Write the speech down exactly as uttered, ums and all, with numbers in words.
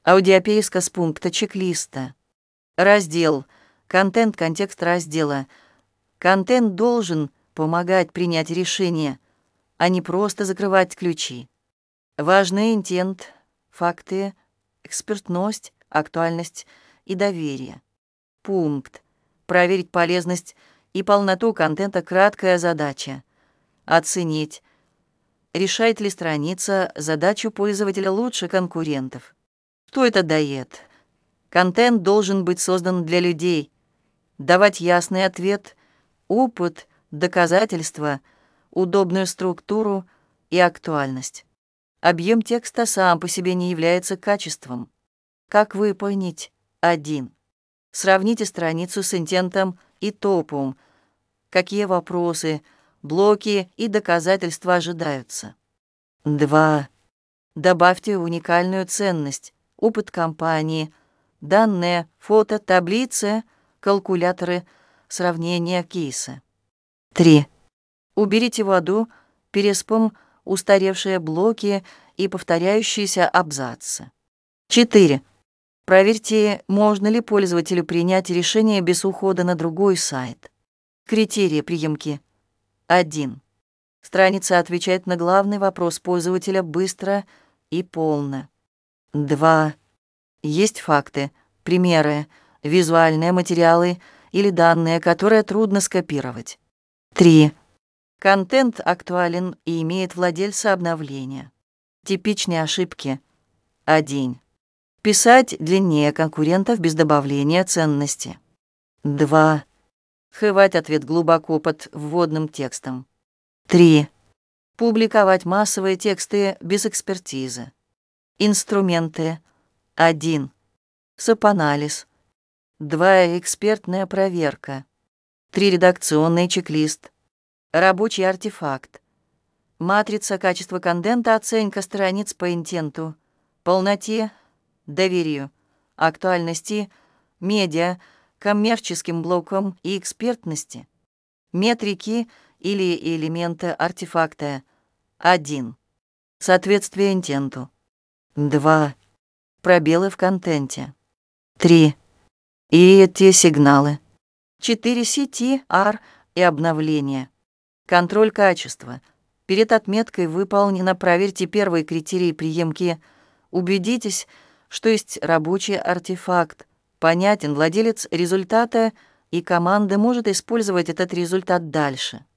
Аудиопейска с пункта чек-листа. Раздел. Контент, контекст раздела. Контент должен помогать принять решение, а не просто закрывать ключи. Важный интент, факты, экспертность, актуальность и доверие. Пункт. Проверить полезность и полноту контента. Краткая задача. Оценить, решает ли страница задачу пользователя лучше конкурентов. Что это дает? Контент должен быть создан для людей. Давать ясный ответ, опыт, доказательства, удобную структуру и актуальность. Объем текста сам по себе не является качеством. Как выполнить? один. Сравните страницу с интентом и топом. Какие вопросы, блоки и доказательства ожидаются? два. Добавьте уникальную ценность, опыт компании, данные, фото, таблицы, калькуляторы, сравнения, кейсы. три. Уберите воду, переспом, устаревшие блоки и повторяющиеся абзацы. четыре. Проверьте, можно ли пользователю принять решение без ухода на другой сайт. Критерии приемки. один. Страница отвечает на главный вопрос пользователя быстро и полно. два. Есть факты, примеры, визуальные материалы или данные, которые трудно скопировать. три. Контент актуален и имеет владельца обновления. Типичные ошибки. один. Писать длиннее конкурентов без добавления ценности. два. Сховать ответ глубоко под вводным текстом. три. Публиковать массовые тексты без экспертизы. Инструменты. один. СОП-анализ. два. Экспертная проверка. три. Редакционный чек-лист. Рабочий артефакт. Матрица качества контента, оценка страниц по интенту, полноте, доверию, актуальности, медиа, коммерческим блокам и экспертности. Метрики или элементы артефакта. один. Соответствие интенту. два. Пробелы в контенте. три. И эти сигналы. четыре. си ти ар и обновление. Контроль качества. Перед отметкой «Выполнено» проверьте первый критерий приемки. Убедитесь, что есть рабочий артефакт. Понятен владелец результата, и команда может использовать этот результат дальше.